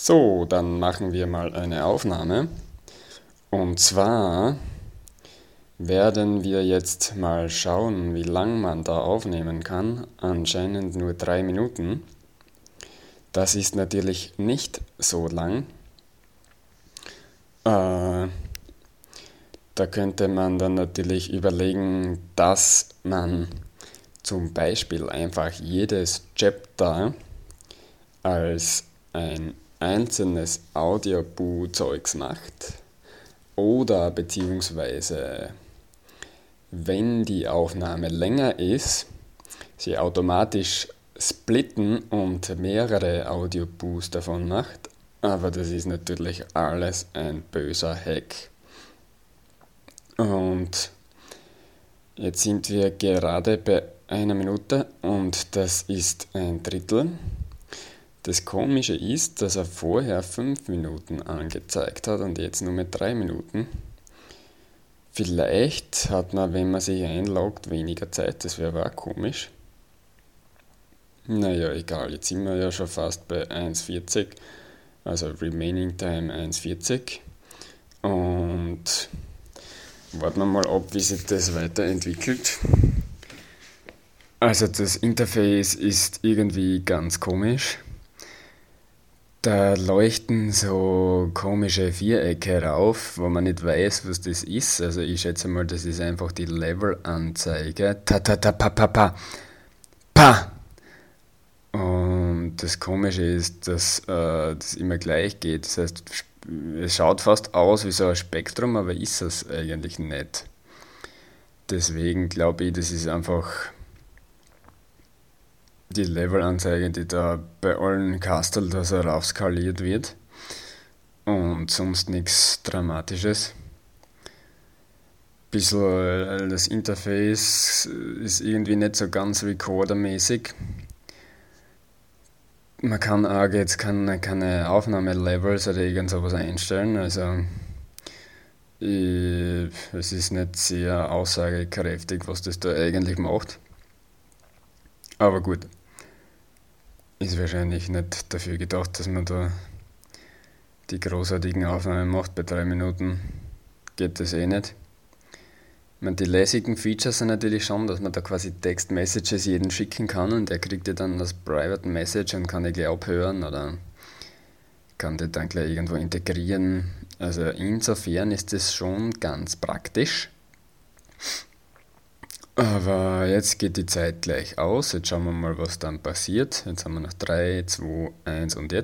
So, dann machen wir mal eine Aufnahme. Und zwar werden wir jetzt mal schauen, wie lang man da aufnehmen kann. Anscheinend nur 3 Minuten. Das ist natürlich nicht so lang. Äh, Da könnte man dann natürlich überlegen, dass man zum Beispiel einfach jedes Chapter als ein einzelnes Audiobu-Zeugs macht oder beziehungsweise wenn die Aufnahme länger ist, sie automatisch splitten und mehrere Audiobus davon macht, aber das ist natürlich alles ein böser Hack. Und jetzt sind wir gerade bei 1 Minute und das ist ein Drittel. Das Komische ist, dass er vorher 5 Minuten angezeigt hat und jetzt nur mit 3 Minuten. Vielleicht hat man, wenn man sich einloggt, weniger Zeit, das wäre aber auch komisch. Naja, egal, jetzt sind wir ja schon fast bei 1,40, also Remaining Time 1,40. Und warten wir mal ab, wie sich das weiterentwickelt. Also das Interface ist irgendwie ganz komisch. Da leuchten so komische Vierecke rauf, wo man nicht weiß, was das ist. Also ich schätze mal, das ist einfach die Level-Anzeige. Ta ta ta pa pa pa. Pa! Und das Komische ist, dass das immer gleich geht. Das heißt, es schaut fast aus wie so ein Spektrum, aber ist es eigentlich nicht. Deswegen glaube ich, das ist einfach die Levelanzeige, die da bei allen Kastel da so raufskaliert wird und sonst nichts Dramatisches. Bisschen das Interface ist irgendwie nicht so ganz recordermäßig. Man kann auch jetzt keine Aufnahmelevels oder irgend sowas einstellen, also es ist nicht sehr aussagekräftig, was das da eigentlich macht. Aber gut, ist wahrscheinlich nicht dafür gedacht, dass man da die großartigen Aufnahmen macht. Bei 3 Minuten geht das eh nicht. Ich meine, die lässigen Features sind natürlich schon, dass man da quasi Text-Messages jeden schicken kann und der kriegt die dann als Private Message und kann die gleich abhören oder kann die dann gleich irgendwo integrieren. Also insofern ist das schon ganz praktisch. Aber jetzt geht die Zeit gleich aus. Jetzt schauen wir mal, was dann passiert. Jetzt haben wir noch 3, 2, 1 und jetzt.